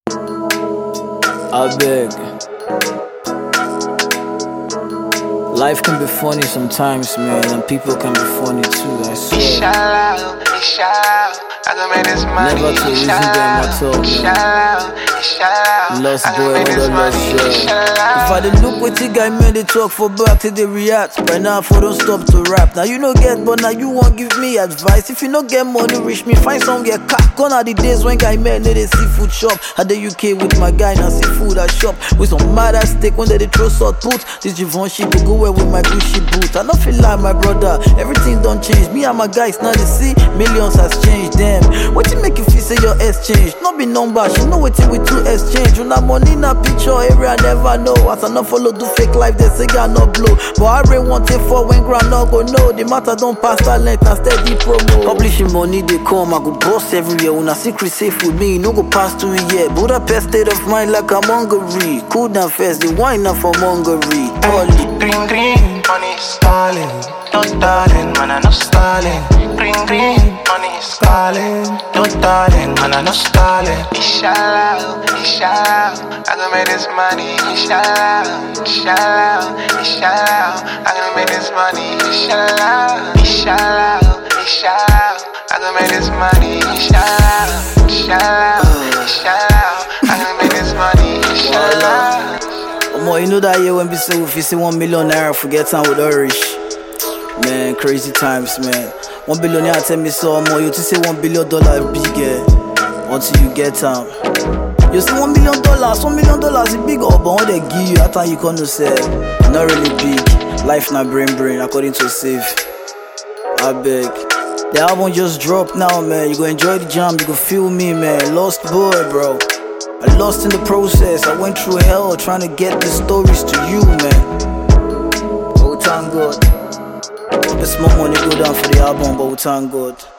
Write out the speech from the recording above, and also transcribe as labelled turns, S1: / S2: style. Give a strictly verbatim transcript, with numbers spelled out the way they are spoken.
S1: I beg. Life can be funny sometimes, man, and people can be funny too, I swear.
S2: Inshallah, inshallah, I can make this money.
S1: Never to reason them at all, man.
S2: Inshallah, inshallah,
S1: Lost
S2: I
S1: boy,
S2: can make this
S1: no lost
S2: money.
S1: share.
S2: Inshallah.
S1: If I did look what you guy made, they talk for back till they react. By now, for don't stop to rap. Now you no get, but now you won't give me advice. If you no get money, reach me, find some get cat. Gone are the days when guy made they dey seafood shop. At the U K with my guy, now seafood I shop. With some mad ass steak when they dey throw salt put. This Givenchy go go well with my Gucci boot. I don't feel like my brother, everything don't change. Me and my guys now they see millions has changed them. What you make you feel say your S changed? Not be number, she know what we two exchange. When that money na picture area never know. As I not follow do fake life, they say I not blow. But I really want it for when grand not go know. The matter don't pass talent and steady promo. Publishing money they come, I go boss everywhere. When I secret safe with me, no go pass to a year. Budapest state of mind like I'm Hungary. Cool down first, the wine not from Hungary.
S2: Green, green, money is calling. No darling, man, I no stalling. Green, green, money is calling. No darling, man, I no stalling. Inshallah, inshallah, I can make this money. Inshallah, inshallah, inshallah, I can make this money. Inshallah, inshallah, inshallah, I can make this money. Inshallah, inshallah, inshallah, I can make this money. Inshallah.
S1: Omo, you know that year when we say if you see one million naira, forget time with Irish. Man, crazy times, man. One billionaire tell me so more. You to say one billion dollar bigger until you get time. You see one million dollars, one million dollars is big, but what they give you, after you can't say, not really big. Life not brain brain, according to Save. I beg. The album just dropped now, man. You go enjoy the jam, you go feel me, man. Lost boy, bro. I lost in the process. I went through hell trying to get the stories to you, man. But we thank God. Hope it's more money go down for the album, but we thank God.